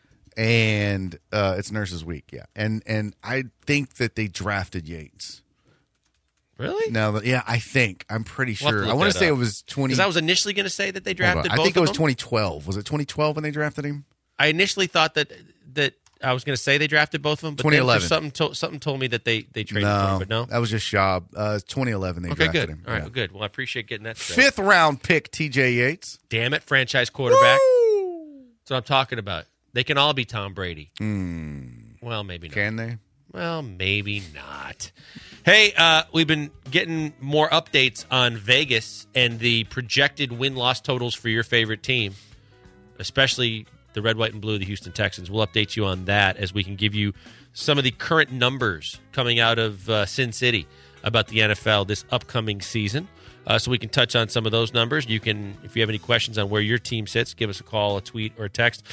[SPEAKER 5] and it's Nurses Week, yeah. And I think that they drafted Yates.
[SPEAKER 4] Really?
[SPEAKER 5] No, yeah, I'm pretty sure. I want to say it was 20.
[SPEAKER 4] Because I was initially going to say that they drafted both of them.
[SPEAKER 5] I think it was 2012. Was it 2012 when they drafted him?
[SPEAKER 4] I initially thought that I was going to say they drafted both of them, but
[SPEAKER 5] 2011.
[SPEAKER 4] Then something told me that they traded for him, but no?
[SPEAKER 5] That was just Schaub. 2011 they drafted him.
[SPEAKER 4] All right, good. Well, I appreciate getting that
[SPEAKER 5] straight. 5th round pick, T.J. Yates.
[SPEAKER 4] Damn it, franchise quarterback.
[SPEAKER 5] Woo!
[SPEAKER 4] That's what I'm talking about. They can all be Tom Brady. Well, maybe not.
[SPEAKER 5] Can they?
[SPEAKER 4] Well, maybe not. Hey, we've been getting more updates on Vegas and the projected win-loss totals for your favorite team, especially the red, white, and blue, the Houston Texans. We'll update you on that as we can give you some of the current numbers coming out of Sin City about the NFL this upcoming season. So we can touch on some of those numbers. You can, if you have any questions on where your team sits, give us a call, a tweet, or a text.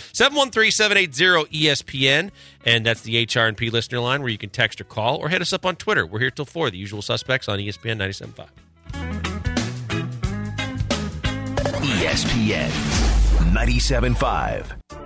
[SPEAKER 4] 713-780-ESPN, and that's the HR&P listener line where you can text or call, or hit us up on Twitter. We're here till 4, the usual suspects on ESPN 97.5.
[SPEAKER 2] ESPN 97.5.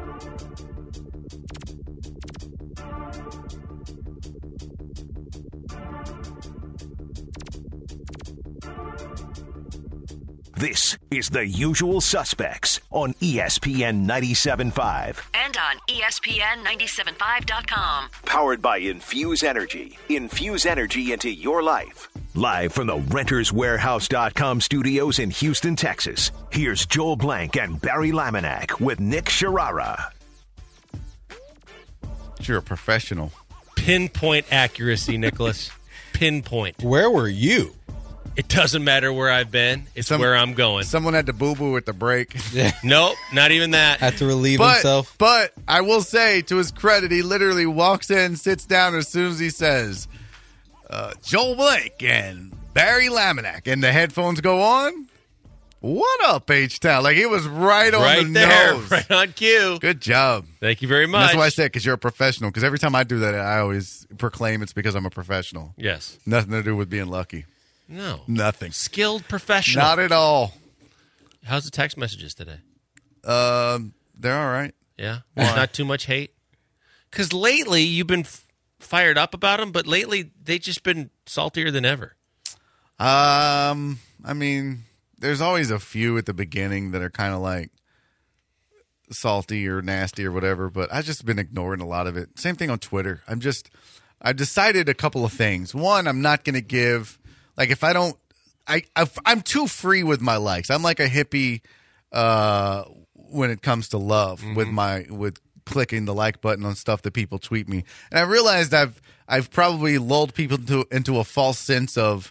[SPEAKER 2] This is The Usual Suspects on ESPN 97.5.
[SPEAKER 3] And on ESPN975.com.
[SPEAKER 2] Powered by Infuse Energy. Infuse energy into your life. Live from the RentersWarehouse.com studios in Houston, Texas. Here's Joel Blank and Barry Laminack with Nick Sharara.
[SPEAKER 5] You're a professional.
[SPEAKER 4] Pinpoint accuracy, Nicholas. Pinpoint.
[SPEAKER 1] Where were you?
[SPEAKER 4] It doesn't matter where I've been. It's where I'm going.
[SPEAKER 5] Someone had to boo-boo at the break.
[SPEAKER 4] Nope, not even that.
[SPEAKER 1] Had to relieve himself.
[SPEAKER 5] But I will say, to his credit, he literally walks in, sits down as soon as he says, Joel Blake and Barry Laminack, and the headphones go on. What up, H-Town? Like, it was right on the nose.
[SPEAKER 4] Right on cue.
[SPEAKER 5] Good job.
[SPEAKER 4] Thank you very much.
[SPEAKER 5] And that's why I said, because you're a professional. Because every time I do that, I always proclaim it's because I'm a professional.
[SPEAKER 4] Yes.
[SPEAKER 5] Nothing to do with being lucky.
[SPEAKER 4] No.
[SPEAKER 5] Nothing.
[SPEAKER 4] Skilled professional.
[SPEAKER 5] Not at all.
[SPEAKER 4] How's the text messages today?
[SPEAKER 5] They're all right.
[SPEAKER 4] Yeah? Not too much hate? Because lately, you've been fired up about them, but lately, they've just been saltier than ever.
[SPEAKER 5] I mean, there's always a few at the beginning that are kind of like salty or nasty or whatever, but I've just been ignoring a lot of it. Same thing on Twitter. I've decided a couple of things. One, I'm not going to give... Like, if I don't, I'm too free with my likes. I'm like a hippie when it comes to love with clicking the like button on stuff that people tweet me. And I realized I've probably lulled people into a false sense of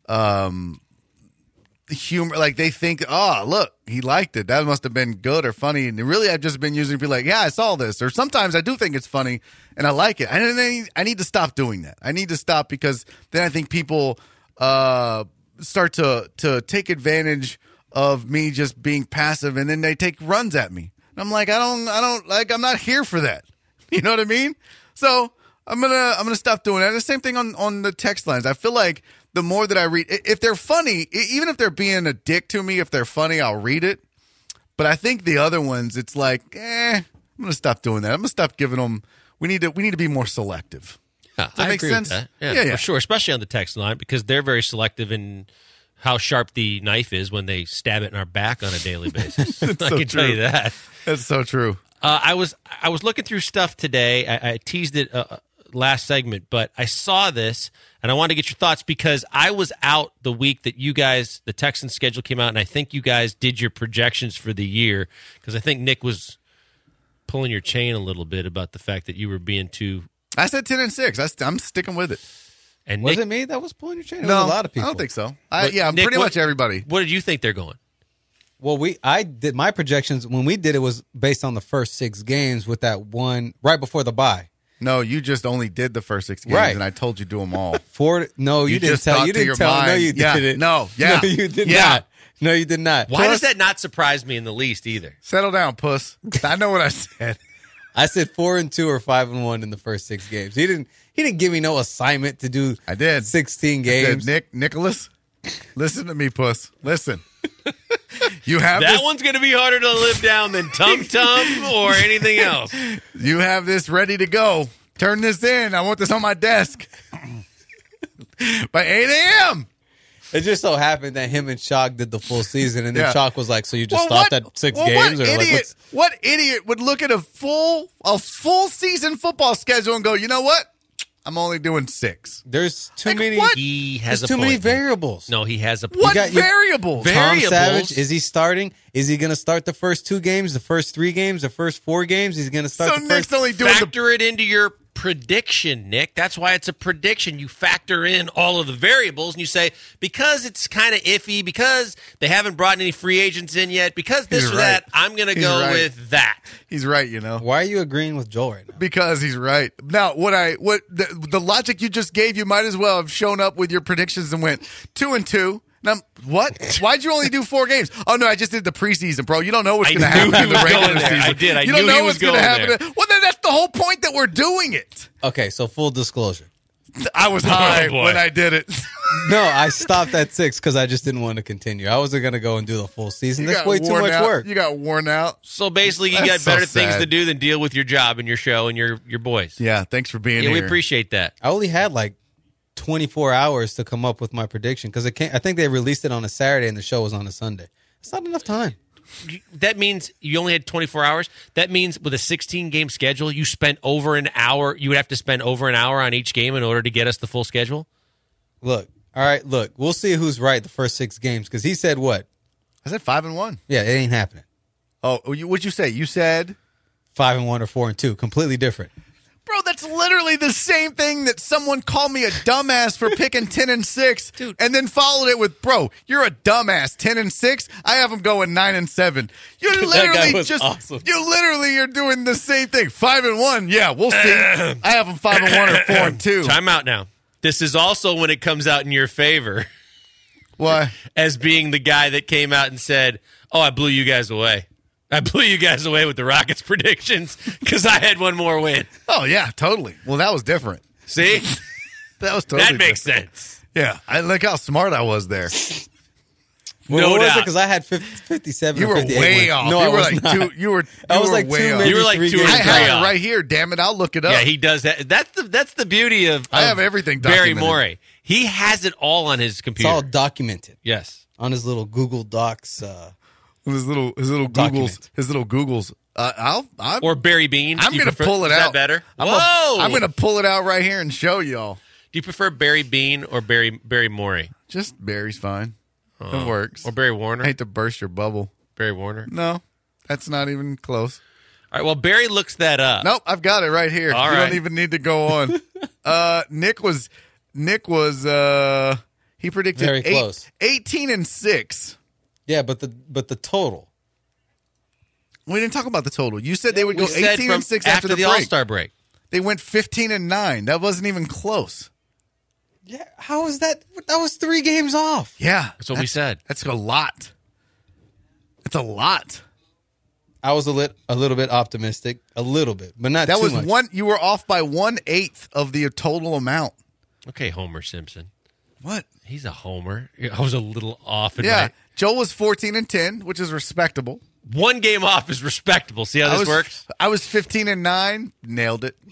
[SPEAKER 5] humor. Like, they think, oh, look, he liked it. That must have been good or funny. And really, I've just been using it to be like, yeah, I saw this. Or sometimes I do think it's funny and I like it. And I need to stop doing that. I need to stop, because then I think people start to take advantage of me just being passive, and then they take runs at me. And I'm like, I'm not here for that. You know what I mean? So I'm gonna stop doing that. The same thing on the text lines. I feel like the more that I read, if they're funny, even if they're being a dick to me, if they're funny, I'll read it. But I think the other ones, it's like, I'm gonna stop doing that. I'm gonna stop giving them. We need to be more selective.
[SPEAKER 4] Yeah,
[SPEAKER 5] Does that make sense?
[SPEAKER 4] With that. Yeah, for sure. Especially on the text line because they're very selective in how sharp the knife is when they stab it in our back on a daily basis. I can tell you that.
[SPEAKER 5] That's so true.
[SPEAKER 4] I was looking through stuff today. I teased it last segment, but I saw this and I wanted to get your thoughts because I was out the week that you guys, the Texans schedule came out, and I think you guys did your projections for the year because I think Nick was pulling your chain a little bit about the fact that you were being too.
[SPEAKER 5] I said 10-6. I'm sticking with it.
[SPEAKER 4] And
[SPEAKER 1] was
[SPEAKER 4] Nick,
[SPEAKER 1] it me that was pulling your chain? It
[SPEAKER 5] no,
[SPEAKER 1] was a lot of people.
[SPEAKER 5] I don't think so.
[SPEAKER 4] Nick,
[SPEAKER 5] pretty much everybody.
[SPEAKER 4] What did you think they're going?
[SPEAKER 1] Well, I did my projections when we did it was based on the first 6 games with that one right before the bye.
[SPEAKER 5] No, you just only did the first 6 games,
[SPEAKER 1] right.
[SPEAKER 5] And I told you do them all.
[SPEAKER 1] No, you didn't tell. You didn't tell.
[SPEAKER 5] Mind.
[SPEAKER 1] No, you didn't.
[SPEAKER 5] No, yeah,
[SPEAKER 1] no, you did not. No, you did not.
[SPEAKER 4] Why does that not surprise me in the least either?
[SPEAKER 5] Settle down, puss. I know what I said.
[SPEAKER 1] I said 4-2 or 5-1 in the first 6 games. He didn't give me no assignment to do.
[SPEAKER 5] I did
[SPEAKER 1] 16 games.
[SPEAKER 5] I said, Nicholas, listen to me, puss. Listen. You have
[SPEAKER 4] that one's going to be harder to live down than Tum Tum or anything else.
[SPEAKER 5] You have this ready to go. Turn this in. I want this on my desk by 8 a.m.
[SPEAKER 1] It just so happened that him and Chalk did the full season, and then Chalk was like, "So you just
[SPEAKER 5] stopped
[SPEAKER 1] at 6 games?"
[SPEAKER 5] What idiot would look at a full season football schedule and go, "You know what? I'm only doing 6."
[SPEAKER 1] There's too many.
[SPEAKER 5] What?
[SPEAKER 4] He has
[SPEAKER 1] There's too many variables.
[SPEAKER 4] No, he has a point.
[SPEAKER 5] What variables?
[SPEAKER 1] Tom Savage, is he starting? Is he going to start the first 2 games, the first 3 games, the first 4 games? He's going to start.
[SPEAKER 5] So
[SPEAKER 1] the
[SPEAKER 5] Nick's
[SPEAKER 1] first.
[SPEAKER 5] only doing
[SPEAKER 4] factor it into your prediction, Nick. That's why it's a prediction. You factor in all of the variables and you say, because it's kind of iffy, because they haven't brought any free agents in yet, because this or that, I'm going to go with that.
[SPEAKER 5] He's right, you know.
[SPEAKER 1] Why are you agreeing with Joel right now?
[SPEAKER 5] Because he's right. Now, the logic you just gave, you might as well have shown up with your predictions and went 2-2. Now, what? Why'd you only do 4 games? Oh, no, I just did the preseason, bro. You don't know what's going to happen in the regular season.
[SPEAKER 4] I did.
[SPEAKER 5] You don't know what's going to happen. Well, then that's the whole point that we're doing it.
[SPEAKER 1] Okay, so full disclosure.
[SPEAKER 5] I was high when I did it.
[SPEAKER 1] No, I stopped at 6 because I just didn't want to continue. I wasn't going to go and do the full season. That's way too much work.
[SPEAKER 5] You got worn out.
[SPEAKER 4] So basically, you got better things to do than deal with your job and your show and your boys.
[SPEAKER 5] Yeah, thanks for being here.
[SPEAKER 4] We appreciate that.
[SPEAKER 1] I only had like 24 hours to come up with my prediction because I think they released it on a Saturday and the show was on a Sunday. It's not enough time.
[SPEAKER 4] That means you only had 24 hours. That means with a 16-game schedule, you spent over an hour. You would have to spend over an hour on each game in order to get us the full schedule?
[SPEAKER 1] Look. We'll see who's right the first 6 games because he said what?
[SPEAKER 5] I said 5-1.
[SPEAKER 1] Yeah, it ain't happening.
[SPEAKER 5] Oh, what'd you say? You said
[SPEAKER 1] 5-1 or 4-2. Completely different.
[SPEAKER 5] Bro, that's literally the same thing that someone called me a dumbass for picking 10-6,
[SPEAKER 4] dude,
[SPEAKER 5] and then followed it with, "Bro, you're a dumbass. 10-6. I have them going 9-7." You literally
[SPEAKER 1] awesome.
[SPEAKER 5] You literally are doing the same thing. 5-1. Yeah, we'll see. I have them 5-1 or 4-2.
[SPEAKER 4] Time out now. This is also when it comes out in your favor.
[SPEAKER 5] Why?
[SPEAKER 4] As being the guy that came out and said, "Oh, I blew you guys away. I blew you guys away with the Rockets predictions because I had one more win."
[SPEAKER 5] Oh, yeah, totally. Well, that was different.
[SPEAKER 4] See?
[SPEAKER 5] That was totally
[SPEAKER 4] That makes
[SPEAKER 5] different.
[SPEAKER 4] sense.
[SPEAKER 5] Yeah. I look how smart I was there.
[SPEAKER 1] Well,
[SPEAKER 4] no doubt.
[SPEAKER 1] Because I had 57
[SPEAKER 5] You
[SPEAKER 1] or
[SPEAKER 5] were
[SPEAKER 1] 58
[SPEAKER 5] way
[SPEAKER 1] wins.
[SPEAKER 5] off.
[SPEAKER 1] No,
[SPEAKER 5] you
[SPEAKER 1] I
[SPEAKER 5] were
[SPEAKER 1] was
[SPEAKER 5] like
[SPEAKER 1] not.
[SPEAKER 5] two. You were.
[SPEAKER 1] I was
[SPEAKER 5] were
[SPEAKER 1] like
[SPEAKER 5] way
[SPEAKER 1] 2,
[SPEAKER 5] off.
[SPEAKER 1] maybe
[SPEAKER 4] You were like
[SPEAKER 1] 3
[SPEAKER 4] 2 or
[SPEAKER 1] games
[SPEAKER 5] I
[SPEAKER 4] 3
[SPEAKER 5] have
[SPEAKER 1] off.
[SPEAKER 5] it right here. Damn it! I'll look it up.
[SPEAKER 4] Yeah, he does that. That's the beauty of
[SPEAKER 5] I have everything
[SPEAKER 4] Barry
[SPEAKER 5] documented.
[SPEAKER 4] Morey. He has it all on his
[SPEAKER 1] It's
[SPEAKER 4] computer.
[SPEAKER 1] all documented
[SPEAKER 4] Yes.
[SPEAKER 1] on his little Google Docs.
[SPEAKER 5] His little
[SPEAKER 1] Document.
[SPEAKER 5] Googles. I'm
[SPEAKER 4] Or Barry Bean.
[SPEAKER 5] I'm going to pull it
[SPEAKER 4] Is
[SPEAKER 5] out.
[SPEAKER 4] that better?
[SPEAKER 5] I'm going to pull it out right here and show y'all.
[SPEAKER 4] Do you prefer Barry Bean or Barry Morey?
[SPEAKER 5] Just Barry's fine. It works.
[SPEAKER 4] Or Barry Warner?
[SPEAKER 5] I hate to burst your bubble.
[SPEAKER 4] Barry Warner?
[SPEAKER 5] No, that's not even close.
[SPEAKER 4] All right, well, Barry looks that up.
[SPEAKER 5] Nope, I've got it right here.
[SPEAKER 4] All
[SPEAKER 5] you
[SPEAKER 4] right.
[SPEAKER 5] don't even need to go on. Nick was he predicted
[SPEAKER 1] Very close.
[SPEAKER 5] 18-6.
[SPEAKER 1] Yeah, but the total.
[SPEAKER 5] We didn't talk about the total. You said they would
[SPEAKER 4] We
[SPEAKER 5] go
[SPEAKER 4] said
[SPEAKER 5] 18-6
[SPEAKER 4] from
[SPEAKER 5] after the break.
[SPEAKER 4] All-Star break.
[SPEAKER 5] They went 15-9. That wasn't even close.
[SPEAKER 1] Yeah, how is that? That was 3 games off.
[SPEAKER 5] Yeah,
[SPEAKER 4] That's what we said.
[SPEAKER 5] That's a lot. It's a lot.
[SPEAKER 1] I was a little bit optimistic, a little bit, but not
[SPEAKER 5] that
[SPEAKER 1] too
[SPEAKER 5] was
[SPEAKER 1] much.
[SPEAKER 5] one. You were off by 1/8 of the total amount.
[SPEAKER 4] Okay, Homer Simpson.
[SPEAKER 5] What?
[SPEAKER 4] He's a homer. I was a little off.
[SPEAKER 5] Yeah, Joel was 14-10, which is respectable.
[SPEAKER 4] One game off is respectable. See how this works?
[SPEAKER 5] I was 15-9. Nailed it.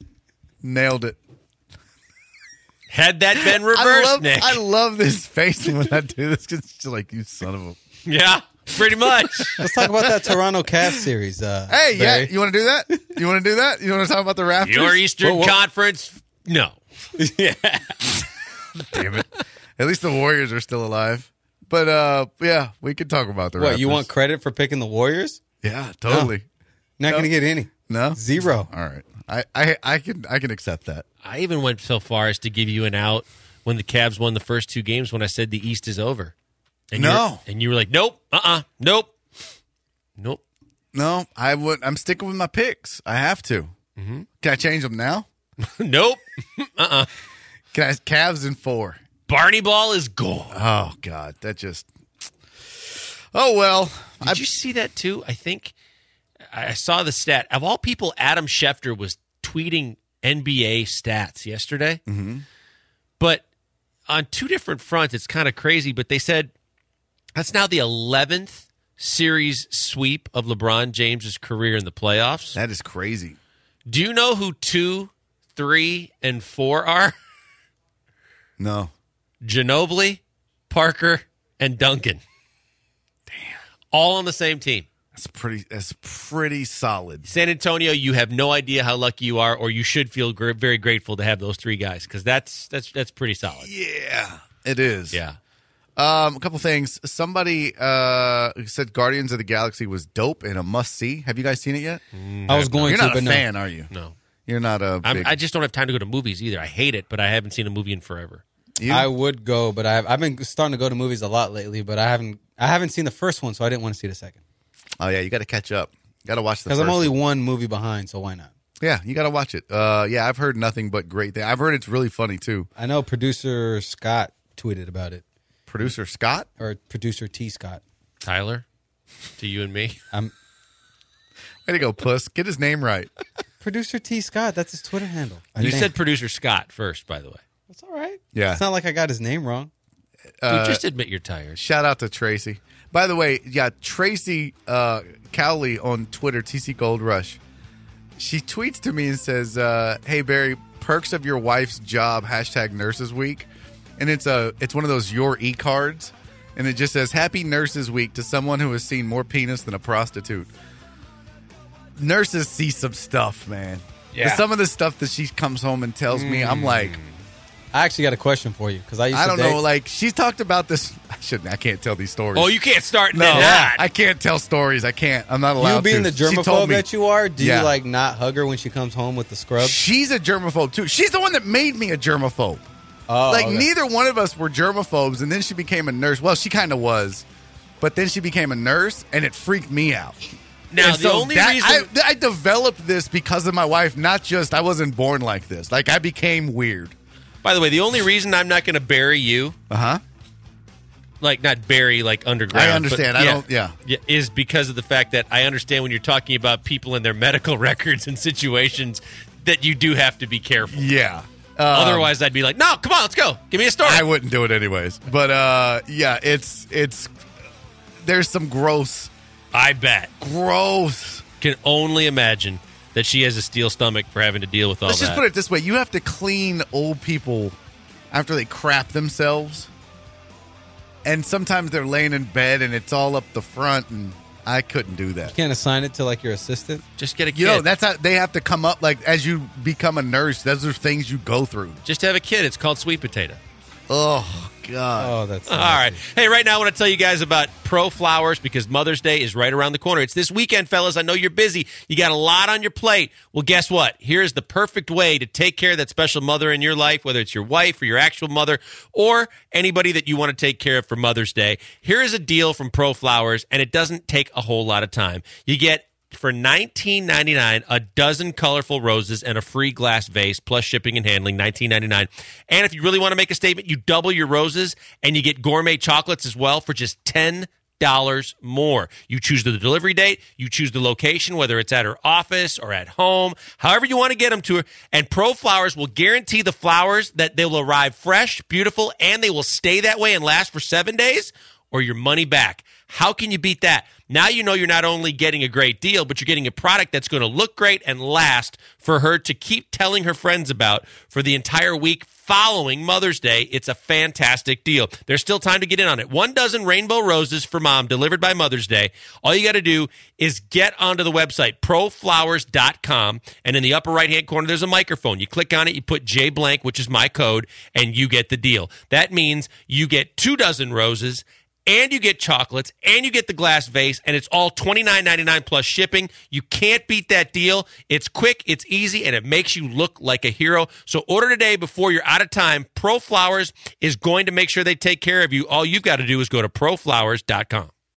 [SPEAKER 4] Had that been reversed, Nick.
[SPEAKER 5] I love this face when I do this because it's just like, you son of a...
[SPEAKER 4] Yeah, pretty much.
[SPEAKER 1] Let's talk about that Toronto Cavs series.
[SPEAKER 5] Hey,
[SPEAKER 1] Barry.
[SPEAKER 5] yeah, you want to do that? You want to do that? You want to talk about the Raptors?
[SPEAKER 4] Your Eastern Conference? No.
[SPEAKER 1] Yeah.
[SPEAKER 5] Damn it. At least the Warriors are still alive. But, yeah, we could talk about the Raptors.
[SPEAKER 1] What, you want credit for picking the Warriors?
[SPEAKER 5] Yeah, totally.
[SPEAKER 1] Not going to get any.
[SPEAKER 5] No?
[SPEAKER 1] 0.
[SPEAKER 5] All right. I can accept that.
[SPEAKER 4] I even went so far as to give you an out when the Cavs won the first 2 games when I said the East is over. And you were like, nope, nope.
[SPEAKER 5] No, I'm sticking with my picks. I have to. Mm-hmm. Can I change them now?
[SPEAKER 4] Nope.
[SPEAKER 5] Can I Cavs in 4?
[SPEAKER 4] Barney Ball is gone.
[SPEAKER 5] Oh, God. That just... Oh, well.
[SPEAKER 4] Did you see that, too? I think I saw the stat. Of all people, Adam Schefter was tweeting NBA stats yesterday.
[SPEAKER 5] Mm-hmm.
[SPEAKER 4] But on 2 different fronts, it's kind of crazy. But they said that's now the 11th series sweep of LeBron James's career in the playoffs.
[SPEAKER 5] That is crazy.
[SPEAKER 4] Do you know who 2, 3, and 4 are?
[SPEAKER 5] No.
[SPEAKER 4] Ginobili, Parker, and Duncan.
[SPEAKER 5] Damn.
[SPEAKER 4] All on the same team.
[SPEAKER 5] That's pretty solid.
[SPEAKER 4] San Antonio, you have no idea how lucky you are, or you should feel very grateful to have those 3 guys, because that's pretty solid.
[SPEAKER 5] Yeah, it is.
[SPEAKER 4] Yeah.
[SPEAKER 5] A couple things. Somebody said Guardians of the Galaxy was dope and a must-see. Have you guys seen it yet?
[SPEAKER 1] I was going
[SPEAKER 5] You're
[SPEAKER 1] to,
[SPEAKER 5] not
[SPEAKER 1] but
[SPEAKER 5] a
[SPEAKER 1] no.
[SPEAKER 5] fan, are you?
[SPEAKER 4] No.
[SPEAKER 5] You're not a big...
[SPEAKER 4] I just don't have time to go to movies either. I hate it, but I haven't seen a movie in forever.
[SPEAKER 5] You?
[SPEAKER 1] I would go, but I've been starting to go to movies a lot lately, but I haven't seen the first one, so I didn't want to see the second.
[SPEAKER 5] Oh, yeah, you got to catch up. You got to watch the first
[SPEAKER 1] Because I'm only
[SPEAKER 5] one.
[SPEAKER 1] 1 movie behind, so why not?
[SPEAKER 5] Yeah, you got to watch it. Yeah, I've heard nothing but great things. I've heard it's really funny, too.
[SPEAKER 1] I know producer Scott tweeted about it.
[SPEAKER 5] Producer Scott?
[SPEAKER 1] Or producer T. Scott.
[SPEAKER 4] Tyler, to you and me.
[SPEAKER 5] Way to go, Puss. Get his name right.
[SPEAKER 1] Producer T. Scott, that's his Twitter handle.
[SPEAKER 4] You said producer Scott first, by the way.
[SPEAKER 1] That's all right.
[SPEAKER 5] Yeah.
[SPEAKER 1] It's not like I got his name wrong.
[SPEAKER 4] Dude, just admit you're tired.
[SPEAKER 5] Shout out to Tracy. By the way, yeah, Tracy Cowley on Twitter, TC Gold Rush. She tweets to me and says, hey, Barry, perks of your wife's job, #Nurses Week. And it's one of those Your E-cards. And it just says, Happy Nurses Week to someone who has seen more penis than a prostitute. Nurses see some stuff, man.
[SPEAKER 4] Yeah.
[SPEAKER 5] Some of the stuff that she comes home and tells me, I'm like...
[SPEAKER 1] I actually got a question for you because
[SPEAKER 5] I don't know. Like, she's talked about this. I can't tell these stories.
[SPEAKER 4] Oh, you can't start
[SPEAKER 5] No,
[SPEAKER 4] that.
[SPEAKER 5] I can't tell stories. I can't. I'm not allowed to.
[SPEAKER 1] You being the
[SPEAKER 5] She told
[SPEAKER 1] germaphobe
[SPEAKER 5] me-
[SPEAKER 1] that you are, do
[SPEAKER 5] Yeah.
[SPEAKER 1] you like not hug her when she comes home with the scrub?
[SPEAKER 5] She's a germaphobe too. She's the one that made me a germaphobe.
[SPEAKER 1] Oh,
[SPEAKER 5] Like
[SPEAKER 1] okay.
[SPEAKER 5] neither one of us were germaphobes, and then she became a nurse. Well, she kind of was, but then she became a nurse, and it freaked me out.
[SPEAKER 4] Now,
[SPEAKER 5] And
[SPEAKER 4] the only reason...
[SPEAKER 5] I developed this because of my wife. Not just I wasn't born like this. Like I became weird.
[SPEAKER 4] By the way, the only reason I'm not going to bury you, like not bury like underground.
[SPEAKER 5] I understand.
[SPEAKER 4] but
[SPEAKER 5] I don't. Yeah.
[SPEAKER 4] is because of the fact that I understand when you're talking about people and their medical records and situations that you do have to be careful.
[SPEAKER 5] Yeah.
[SPEAKER 4] Otherwise, I'd be like, no, come on, let's go. Give me a story.
[SPEAKER 5] I wouldn't do it anyways. But yeah, it's there's some gross.
[SPEAKER 4] I bet.
[SPEAKER 5] Gross.
[SPEAKER 4] Can only imagine that she has a steel stomach for having to deal with all
[SPEAKER 5] Let's
[SPEAKER 4] that.
[SPEAKER 5] just put it this way. You have to clean old people after they crap themselves. And sometimes they're laying in bed and it's all up the front, and I couldn't do that.
[SPEAKER 1] You can't assign it to like your assistant.
[SPEAKER 4] Just get a kid.
[SPEAKER 5] You know, that's how they have to come up. Like, as you become a nurse, those are things you go through.
[SPEAKER 4] Just have a kid. It's called sweet potato.
[SPEAKER 5] Oh, God.
[SPEAKER 1] Oh, that's
[SPEAKER 4] All right. Hey, right now I want to tell you guys about Pro Flowers because Mother's Day is right around the corner. It's this weekend, fellas. I know you're busy. You got a lot on your plate. Well, guess what? Here's the perfect way to take care of that special mother in your life, whether it's your wife or your actual mother or anybody that you want to take care of for Mother's Day. Here is a deal from Pro Flowers, and it doesn't take a whole lot of time. You get for $19.99 a dozen colorful roses and a free glass vase plus shipping and handling, $19.99. And if you really want to make a statement, you double your roses and you get gourmet chocolates as well for just $10 more. You choose the delivery date, you choose the location, whether it's at her office or at home, however you want to get them to her. And ProFlowers will guarantee the flowers that they will arrive fresh, beautiful, and they will stay that way and last for 7 days or your money back. How can you beat that? Now you know you're not only getting a great deal, but you're getting a product that's going to look great and last for her to keep telling her friends about for the entire week following Mother's Day. It's a fantastic deal. There's still time to get in on it. 1 dozen rainbow roses for mom delivered by Mother's Day. All you got to do is get onto the website, proflowers.com, and in the upper right-hand corner, there's a microphone. You click on it, you put J blank, which is my code, and you get the deal. That means you get 2 dozen roses, and you get chocolates, and you get the glass vase, and it's all $29.99 plus shipping. You can't beat that deal. It's quick, it's easy, and it makes you look like a hero. So order today before you're out of time. ProFlowers is going to make sure they take care of you. All you've got to do is go to proflowers.com.